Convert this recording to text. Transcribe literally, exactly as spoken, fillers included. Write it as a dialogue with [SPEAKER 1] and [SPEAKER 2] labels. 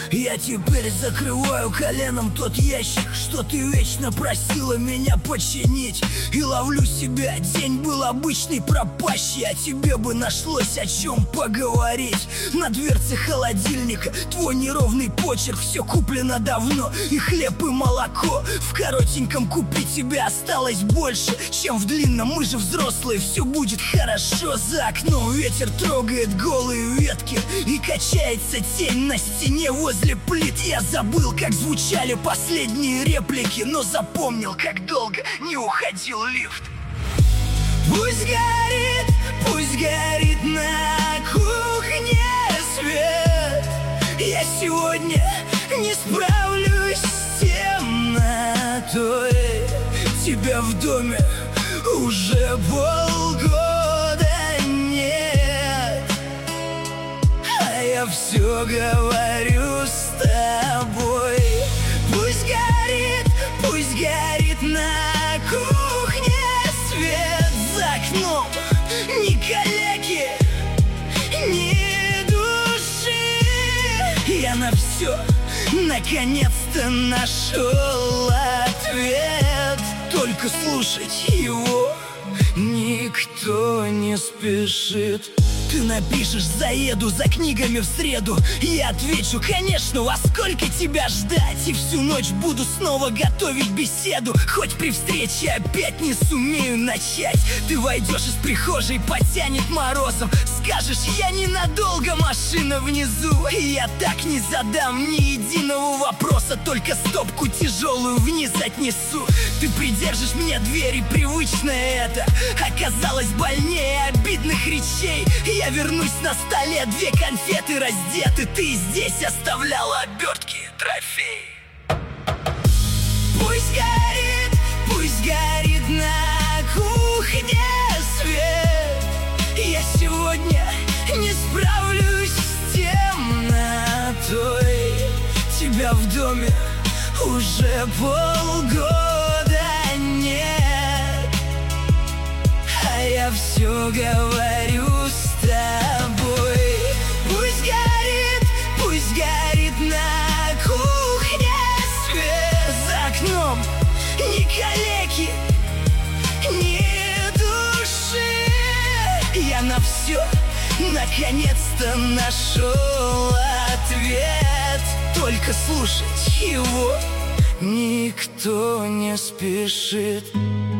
[SPEAKER 1] Я теперь закрываю коленом тот ящик, что ты вечно просила меня починить. И ловлю себя, день был обычный пропащий, а тебе бы нашлось о чем поговорить. На дверце холодильника твой неровный почерк, все куплено давно, и хлеб, и молоко. В коротеньком купе тебе осталось больше, чем в длинном, мы же взрослые, все будет хорошо. За окном ветер трогает голые ветки, и качается тень на стене возле плит. Я забыл, как звучали последние реплики, но запомнил, как долго не уходил лифт. Пусть горит, пусть горит на кухне свет. Я сегодня не справлюсь с темнотой. Тебя в доме уже полгода нет, а я все говорю с тобой. Пусть горит, пусть горит на кухне свет. За окном ни калеки, ни души. Я на все наконец-то нашел ответ. Только слушать его никто не спешит. Ты напишешь: заеду за книгами в среду. Я отвечу: конечно, во сколько тебя ждать? И всю ночь буду снова готовить беседу, хоть при встрече опять не сумею начать. Ты войдешь из прихожей, потянет морозом, скажешь: я ненадолго, машина внизу. И я так не задам ни единого вопроса, только стопку тяжелую вниз отнесу. Ты придержишь мне дверь, и привычное это оказалось больнее обидных речей. Я вернусь, на столе две конфеты раздеты, ты здесь оставляла обертки, трофей. Пусть горит, пусть горит на кухне свет. Я сегодня не справлюсь с темнотой. Тебя в доме уже полгода нет, а я все говорю с тобой. Пусть горит, пусть горит на кухне свет. За окном ни калеки, ни души. Я на все наконец-то нашел ответ. Только слушать его никто не спешит.